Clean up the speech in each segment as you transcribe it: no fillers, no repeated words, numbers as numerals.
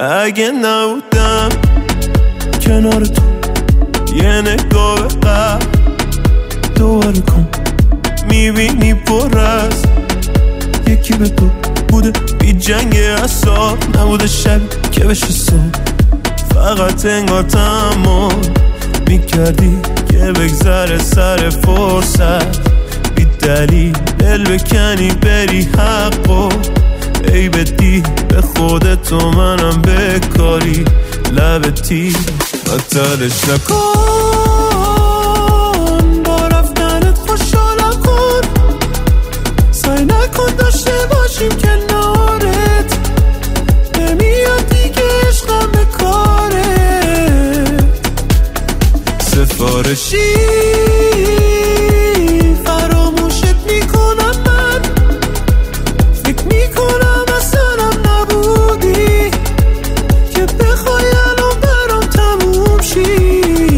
اگه نبودم کنار تو یه نگاه به قبل دوباره کن، میبینی پر از یکی به تو بوده بی جنگ اصاب، نبوده شبی که بشه صبح، فقط انگار تمام میکردی که بگذره سر فرصت، بی دلیل دل بکنی بری حقو، ای بدی به خودت و منم بکاری لبتی بطلش نکن، با رفتنت خوشحالم کن، سعی نکن داشته باشیم کنارت، نمیاد دیگه عشقم به کارت، سفارشی فراموشت میکنم من، فکر میکنم اصلم نبودی که بخوای الان برام تموم شی.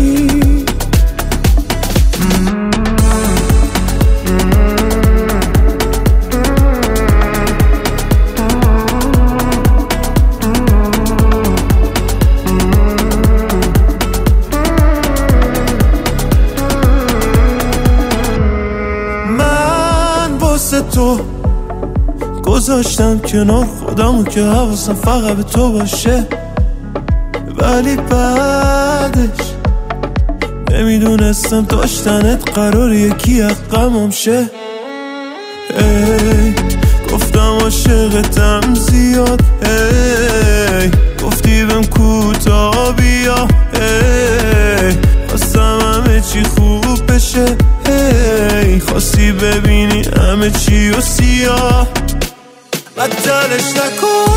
تو گذاشتم کنار خودمو که حواسم فقط به تو باشه، ولی بعدش نمیدونستم داشتنت قرار یکی حقمم شه. ای گفتم عاشقتم زیاد، ای گفتی بهم کوتاه بیا، ای خواستم همه چی خوب بشه، ای خواستی ببینی همه چی و سیاه، بدترش نکن